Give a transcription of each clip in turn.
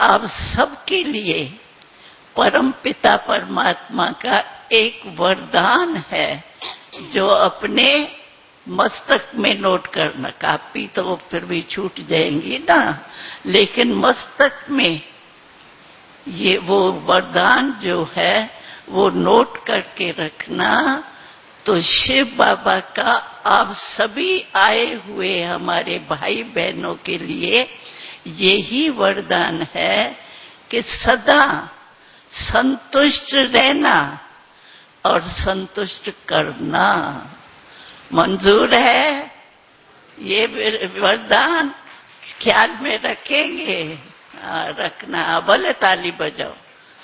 आप सबके लिए परम पिता परमात्मा का एक वरदान है जो अपने मस्तक में नोट करना। कापी तो फिर भी छूट जाएंगी ना, लेकिन मस्तक में ये वो वरदान जो है वो नोट करके रखना। तो शिव बाबा का आप सभी आए हुए हमारे भाई बहनों के लिए यही वरदान है कि सदा संतुष्ट रहना और संतुष्ट करना। मंजूर है ये वरदान? ख्याल में रखेंगे? रखना। भले ताली बजाओ।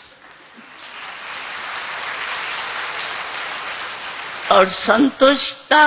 और संतुष्टता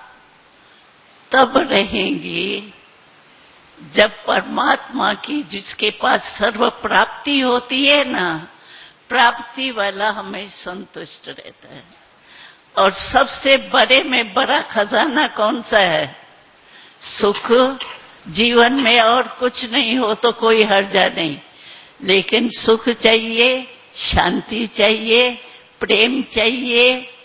तब रहेंगी जब परमात्मा की, जिसके पास सर्व प्राप्ति होती है ना, प्राप्ति वाला हमें संतुष्ट रहता है। और सबसे बड़े में बड़ा खजाना कौन सा है? सुख। जीवन में और कुछ नहीं हो तो कोई हर्जा नहीं, लेकिन सुख चाहिए, शांति चाहिए, प्रेम चाहिए,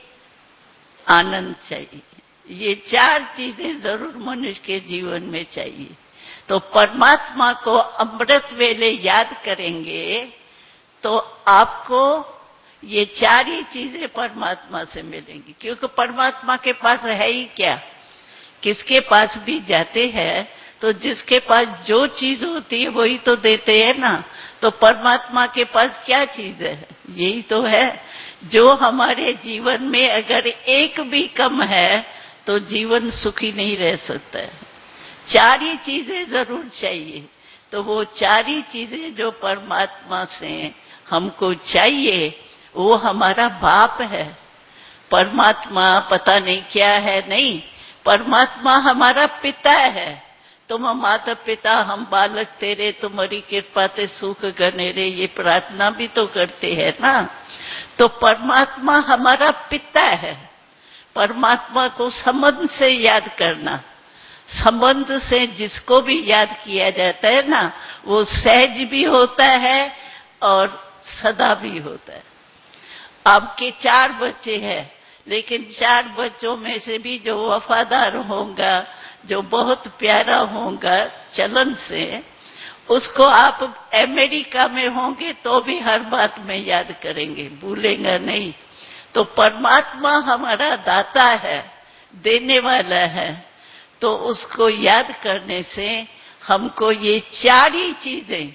आनंद चाहिए। ये चार चीजें जरूर मनुष्य के जीवन में चाहिए। तो परमात्मा को अमृत वेले याद करेंगे तो आपको ये चार ही चीजें परमात्मा से मिलेंगी। क्योंकि परमात्मा के पास है ही क्या? किसके पास भी जाते हैं तो जिसके पास जो चीज होती है वही तो देते हैं ना। तो परमात्मा के पास क्या चीज है? यही तो है। जो हमारे जीवन में अगर एक भी कम है तो जीवन सुखी नहीं रह सकता है। चार ही चीजें जरूर चाहिए। तो वो चार ही चीजें जो परमात्मा से हमको चाहिए वो हमारा बाप है। परमात्मा पता नहीं क्या है, नहीं, परमात्मा हमारा पिता है। तुम माता पिता हम बालक तेरे, तुम्हारी कृपा ते सुख गनेरे, ये प्रार्थना भी तो करते हैं ना। तो परमात्मा हमारा पिता है। परमात्मा को संबंध से याद करना। संबंध से जिसको भी याद किया जाता है ना, वो सहज भी होता है और सदा भी होता है। आपके 4 बच्चे हैं, लेकिन 4 बच्चों में से भी जो वफादार होगा, जो बहुत प्यारा होगा चलन से, उसको आप अमेरिका में होंगे तो भी हर बात में याद करेंगे, भूलेंगे नहीं। तो परमात्मा हमारा दाता है, देने वाला है। तो उसको याद करने से हमको ये 4 ही चीजें,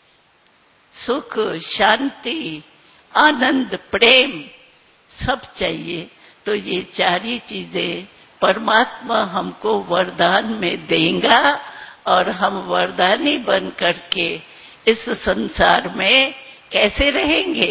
सुख, शांति, आनंद, प्रेम, सब चाहिए। तो ये 4 ही चीजें परमात्मा हमको वरदान में देगा और हम वरदानी बन करके इस संसार में कैसे रहेंगे।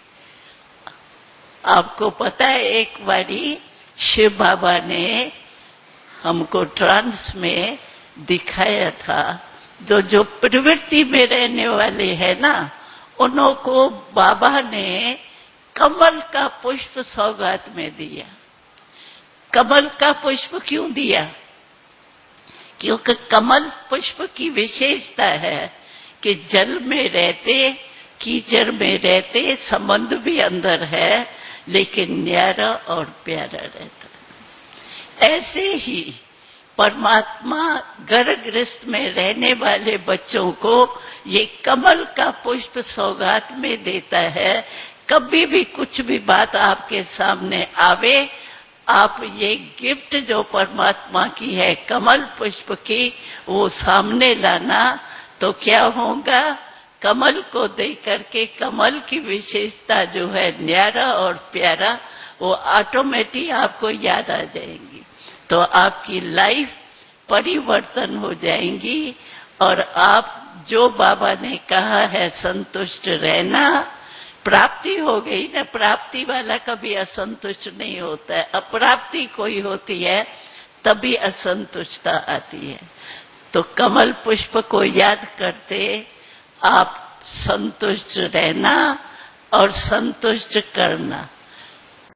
आपको पता है एक बारी शिव बाबा ने हमको ट्रांस में दिखाया था, जो प्रवृत्ति में रहने वाले हैं ना, उन्हों को बाबा ने कमल का पुष्प सौगात में दिया। कमल का पुष्प क्यों दिया? क्योंकि कमल पुष्प की विशेषता है कि जल में रहते, कीचड़ में रहते, संबंध भी अंदर है, लेकिन न्यारा और प्यारा रहता है। ऐसे ही परमात्मा गर्भगृह में रहने वाले बच्चों को ये कमल का पुष्प सौगात में देता है। कभी भी कुछ भी बात आपके सामने आवे, आप ये गिफ्ट जो परमात्मा की है कमल पुष्प की, वो सामने लाना। तो क्या होगा? कमल को देख करके कमल की विशेषता जो है न्यारा और प्यारा, वो ऑटोमेटिक आपको याद आ जाएंगी। तो आपकी लाइफ परिवर्तन हो जाएंगी और आप जो बाबा ने कहा है संतुष्ट रहना, प्राप्ति हो गई ना। प्राप्ति वाला कभी असंतुष्ट नहीं होता है। अप्राप्ति कोई होती है तभी असंतुष्टता आती है। तो कमल पुष्प को याद करते आप संतुष्ट रहना और संतुष्ट करना।